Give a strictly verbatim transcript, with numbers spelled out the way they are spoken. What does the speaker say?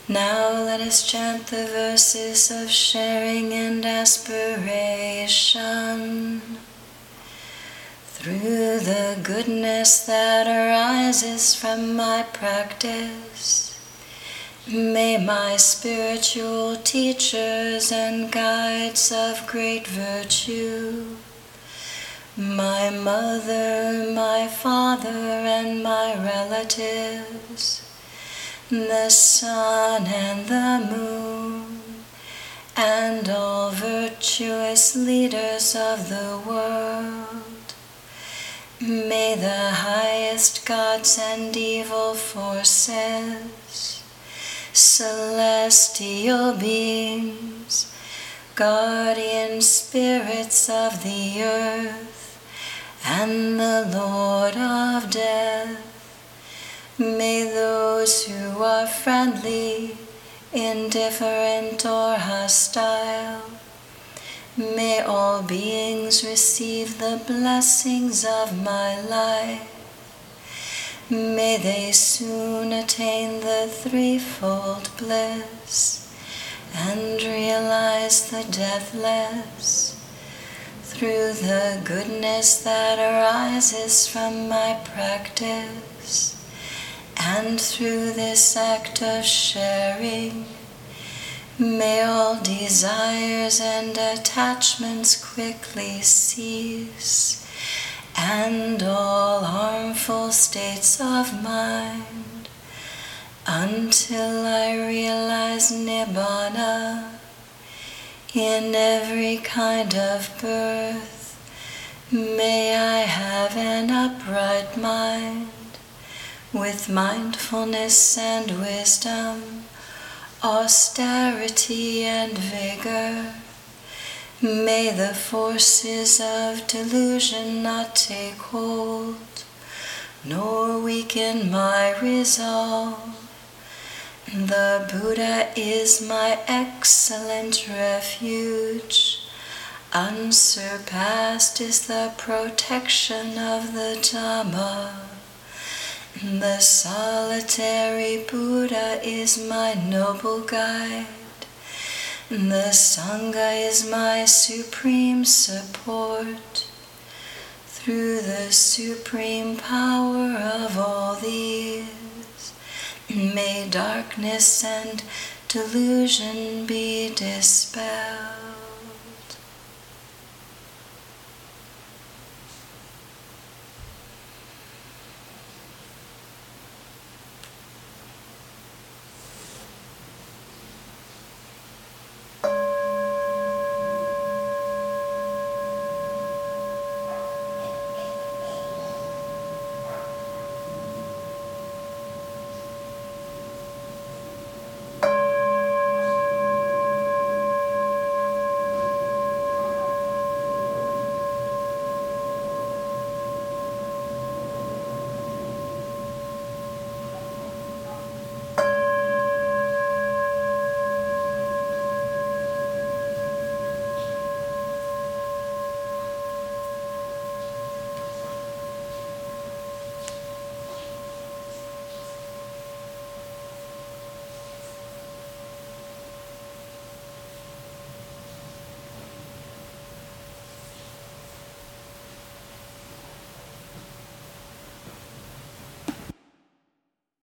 Now let us chant the verses of sharing and aspiration. Through the goodness that arises from my practice, may my spiritual teachers and guides of great virtue, my mother, my father, and my relatives, the sun and the moon, and all virtuous leaders of the world, may the highest gods and evil forces, celestial beings, guardian spirits of the earth, and the Lord of death, may those who are friendly, indifferent, or hostile, may all beings receive the blessings of my life. May they soon attain the threefold bliss and realize the deathless. Through the goodness that arises from my practice, and through this act of sharing, may all desires and attachments quickly cease, and all harmful states of mind, until I realize Nibbana in every kind of birth. May I have an upright mind, with mindfulness and wisdom, austerity and vigor. May the forces of delusion not take hold, nor weaken my resolve. The Buddha is my excellent refuge. Unsurpassed is the protection of the Dhamma. The solitary Buddha is my noble guide. The Sangha is my supreme support. Through the supreme power of all these, may darkness and delusion be dispelled.